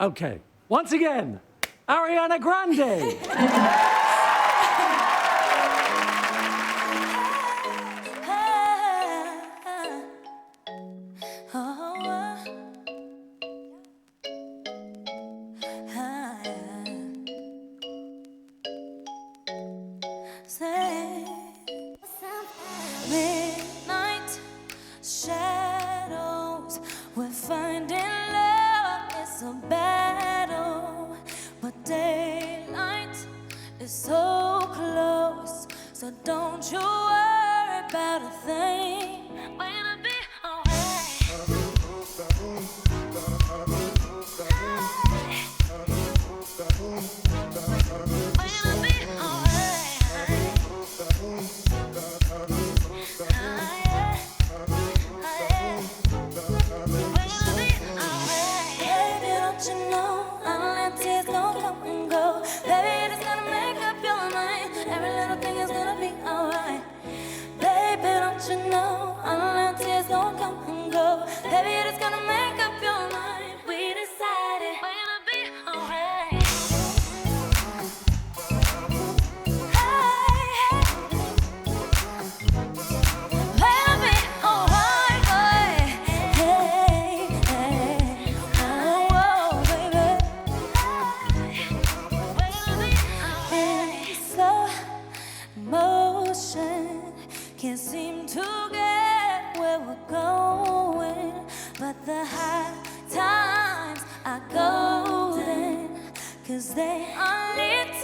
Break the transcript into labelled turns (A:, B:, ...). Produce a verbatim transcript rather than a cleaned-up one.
A: Okay, once again, Ariana Grande.
B: Midnight shadows, we're finding love. It's a battle, but daylight is so close. So don't you worry about a thing. We'll be alright. We'll be alright. Baby, it's gonna make up your mind. We decided we'll be alright. We'll be alright, boy. Hey, hey, oh, baby. We'll be alright. Slow motion can't seem to get where we're going. But the high times are golden, 'cause they are lit